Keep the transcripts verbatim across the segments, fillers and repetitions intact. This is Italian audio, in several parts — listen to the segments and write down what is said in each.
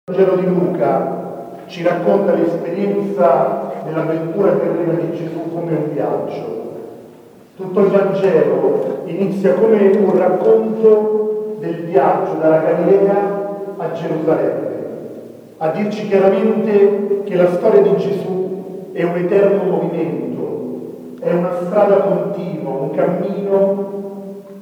Il Vangelo di Luca ci racconta l'esperienza dell'avventura terrena di Gesù come un viaggio. Tutto il Vangelo inizia come un racconto del viaggio dalla Galilea a Gerusalemme, a dirci chiaramente che la storia di Gesù è un eterno movimento, è una strada continua, un cammino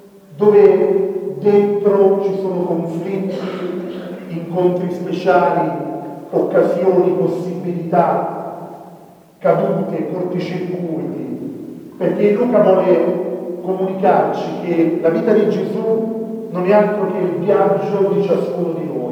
dove dentro ci sono conflitti, incontri speciali, occasioni, possibilità, cadute, corticircuiti, perché Luca vuole comunicarci che la vita di Gesù non è altro che il viaggio di ciascuno di noi.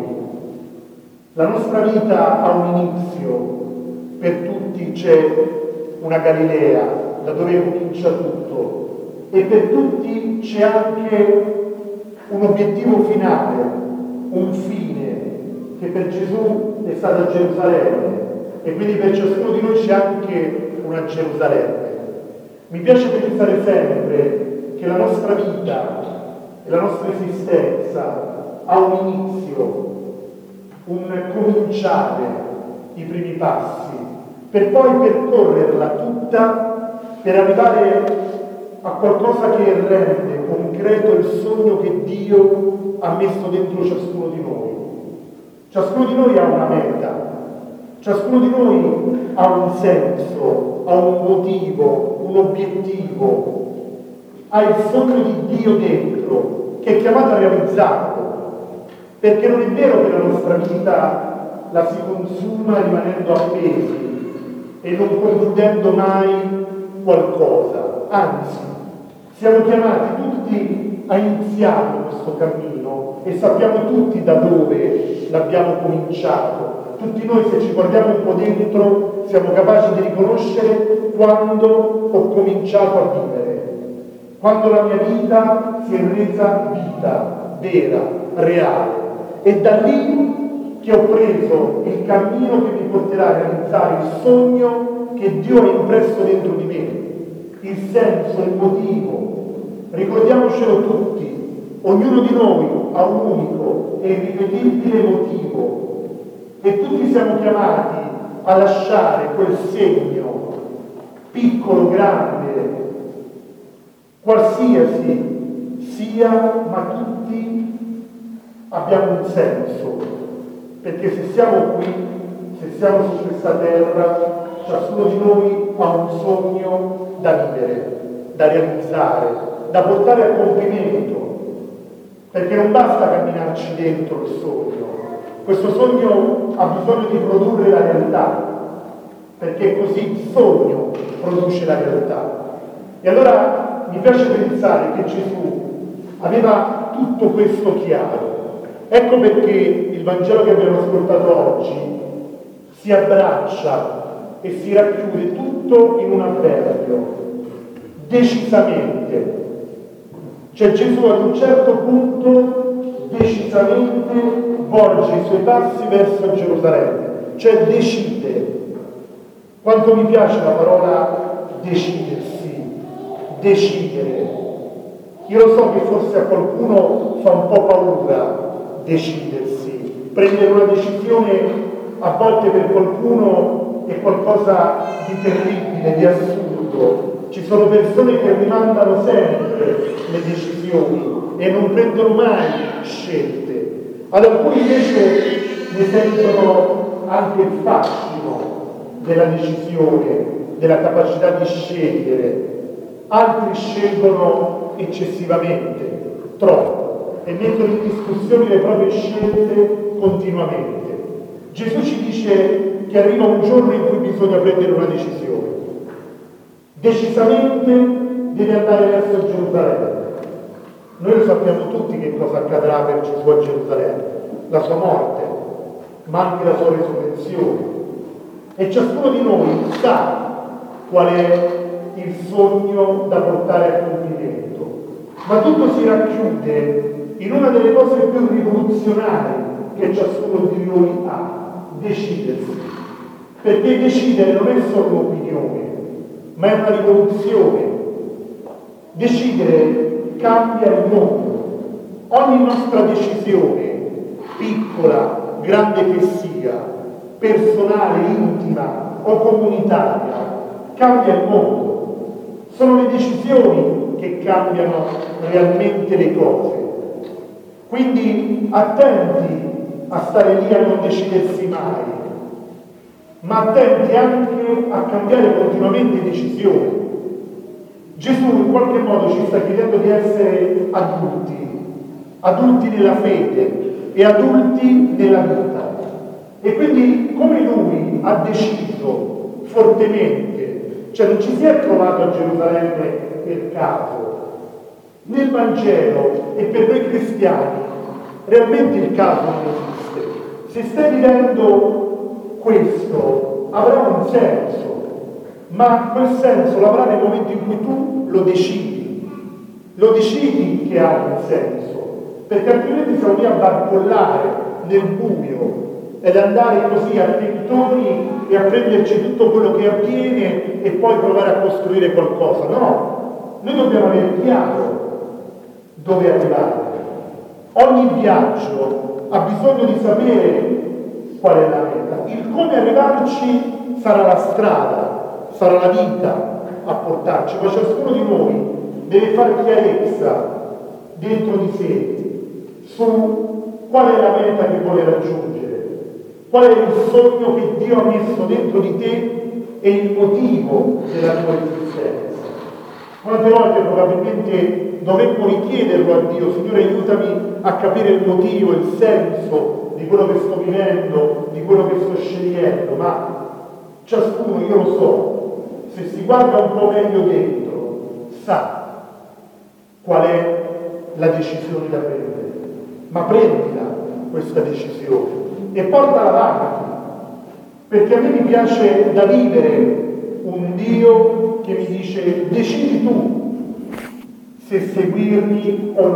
La nostra vita ha un inizio, per tutti c'è una Galilea, da dove comincia tutto, e per tutti c'è anche un obiettivo finale, un fine, che per Gesù è stato a Gerusalemme, e quindi per ciascuno di noi c'è anche una Gerusalemme. Mi piace pensare sempre che la nostra vita e la nostra esistenza ha un inizio, un cominciare i primi passi, per poi percorrerla tutta, per arrivare a qualcosa che rende concreto il sogno che Dio ha messo dentro ciascuno di noi. Ciascuno di noi ha una meta, ciascuno di noi ha un senso, ha un motivo, un obiettivo, ha il sogno di Dio dentro, che è chiamato a realizzarlo. Perché non è vero che la nostra vita la si consuma rimanendo appesi e non concludendo mai qualcosa. Anzi, siamo chiamati tutti a iniziare questo cammino e sappiamo tutti da dove l'abbiamo cominciato. Tutti noi, se ci guardiamo un po' dentro, siamo capaci di riconoscere quando ho cominciato a vivere, quando la mia vita si è resa vita, vera, reale. È da lì che ho preso il cammino che mi porterà a realizzare il sogno che Dio ha impresso dentro di me, il senso, il motivo. Ricordiamocelo tutti, ognuno di noi ha un unico e irripetibile motivo e tutti siamo chiamati a lasciare quel segno, piccolo, grande, qualsiasi sia, ma tutti abbiamo un senso, perché se siamo qui, se siamo su questa terra, ciascuno di noi ha un sogno da vivere, da realizzare, da portare a compimento, perché non basta camminarci dentro il sogno, questo sogno ha bisogno di produrre la realtà, perché così il sogno produce la realtà. E allora mi piace pensare che Gesù aveva tutto questo chiaro. Ecco perché il Vangelo che abbiamo ascoltato oggi si abbraccia e si racchiude tutto in un avverbio, decisamente. Cioè Gesù ad un certo punto decisamente volge i suoi passi verso Gerusalemme, cioè decide. Quanto mi piace la parola decidersi, decidere. Io lo so che forse a qualcuno fa un po' paura decidersi, prendere una decisione a volte per qualcuno è qualcosa di terribile, di assurdo. Ci sono persone che rimandano sempre le decisioni e non prendono mai scelte. Ad alcuni invece ne sentono anche il fascino della decisione, della capacità di scegliere. Altri scelgono eccessivamente, troppo, e mettono in discussione le proprie scelte continuamente. Gesù ci dice che arriva un giorno in cui bisogna prendere una decisione. Decisamente deve andare verso Gerusalemme. Noi lo sappiamo tutti che cosa accadrà per Gesù a Gerusalemme, la sua morte, ma anche la sua risurrezione. E ciascuno di noi sa qual è il sogno da portare a compimento. Ma tutto si racchiude in una delle cose più rivoluzionarie che ciascuno di noi ha, decidersi. Perché decidere non è solo un'opinione, ma è una rivoluzione. Decidere cambia il mondo. Ogni nostra decisione, piccola, grande che sia, personale, intima o comunitaria, cambia il mondo. Sono le decisioni che cambiano realmente le cose. Quindi attenti a stare lì a non decidersi mai, ma attenti anche a cambiare continuamente decisioni. Gesù in qualche modo ci sta chiedendo di essere adulti, adulti nella fede e adulti nella vita. E quindi come lui ha deciso fortemente, cioè non ci si è trovato a Gerusalemme per caso, nel Vangelo e per noi cristiani realmente il caso non esiste. Se stai vivendo questo avrà un senso, ma quel senso lo avrà nel momento in cui tu lo decidi, lo decidi che ha un senso, perché altrimenti siamo lì a barcollare nel buio ed andare così a tentoni e a prenderci tutto quello che avviene e poi provare a costruire qualcosa. No, noi dobbiamo avere chiaro dove arrivare. Ogni viaggio ha bisogno di sapere qual è la meta. Il come arrivarci sarà la strada, sarà la vita a portarci, ma ciascuno di noi deve fare chiarezza dentro di sé su qual è la meta che vuole raggiungere, qual è il sogno che Dio ha messo dentro di te e il motivo della tua esistenza. Quante volte probabilmente dovremmo richiederlo a Dio: Signore, aiutami a capire il motivo, il senso di quello che sto vivendo, di quello che sto scegliendo, ma ciascuno, io lo so, se si guarda un po' meglio dentro, sa qual è la decisione da prendere, ma prendila questa decisione e portala avanti, perché a me mi piace da vivere un Dio che mi dice: decidi tu se seguirmi o no.